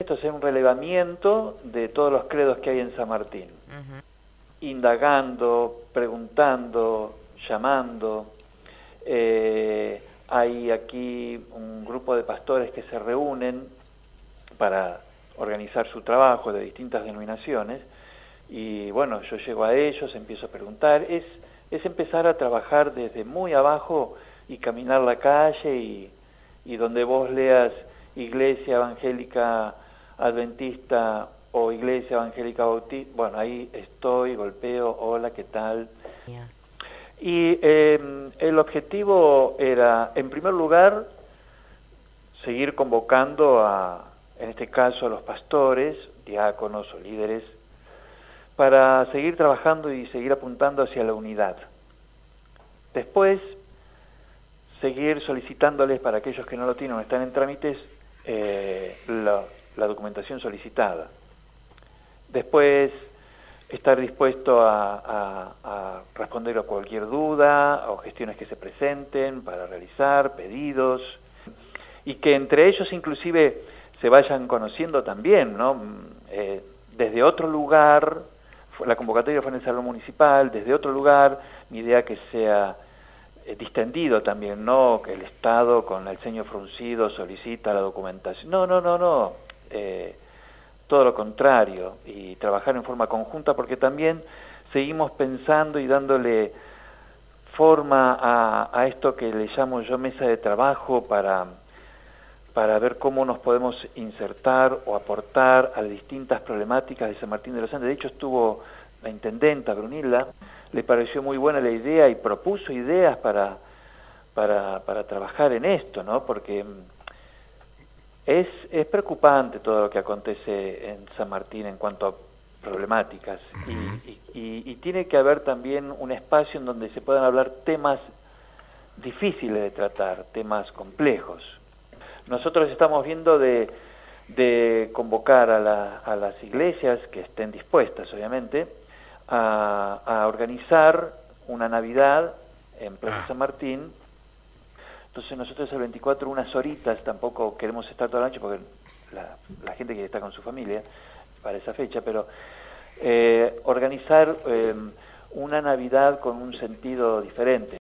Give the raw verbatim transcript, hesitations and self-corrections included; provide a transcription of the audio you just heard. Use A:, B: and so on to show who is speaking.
A: dispuesto a hacer un relevamiento de todos los credos que hay en San Martín, uh-huh. indagando, preguntando, llamando. Eh, hay aquí un grupo de pastores que se reúnen para organizar su trabajo de distintas denominaciones, y bueno, yo llego a ellos, empiezo a preguntar, es, es empezar a trabajar desde muy abajo y caminar la calle, y, y donde vos leas Iglesia Evangélica Adventista o Iglesia Evangélica Bautista, bueno, ahí estoy, golpeo, hola, ¿qué tal? Yeah. Y eh, el objetivo era, en primer lugar, seguir convocando a, en este caso, a los pastores, diáconos o líderes, para seguir trabajando y seguir apuntando hacia la unidad. Después, seguir solicitándoles, para aquellos que no lo tienen o están en trámites, eh, la, la documentación solicitada. Después, estar dispuesto a, a, a responder a cualquier duda o gestiones que se presenten para realizar, pedidos, y que entre ellos inclusive se vayan conociendo también, ¿no? Eh, desde otro lugar, la convocatoria fue en el Salón Municipal, desde otro lugar, mi idea que sea eh, distendido también, no que el Estado con el ceño fruncido solicita la documentación, no, no, no, no, eh, todo lo contrario, y trabajar en forma conjunta, porque también seguimos pensando y dándole forma a, a esto que le llamo yo mesa de trabajo para, para ver cómo nos podemos insertar o aportar a las distintas problemáticas de San Martín de los Andes. De hecho, estuvo la intendenta Brunilda, le pareció muy buena la idea y propuso ideas para, para, para trabajar en esto, ¿no? Porque Es, es preocupante todo lo que acontece en San Martín en cuanto a problemáticas, y, y, y, y tiene que haber también un espacio en donde se puedan hablar temas difíciles de tratar, temas complejos. Nosotros estamos viendo de, de convocar a, la, a las iglesias que estén dispuestas, obviamente, a, a organizar una Navidad en Plaza San Martín. Entonces nosotros el veinticuatro, unas horitas, tampoco queremos estar toda la noche porque la, la gente quiere estar con su familia para esa fecha, pero eh, organizar eh, una Navidad con un sentido diferente.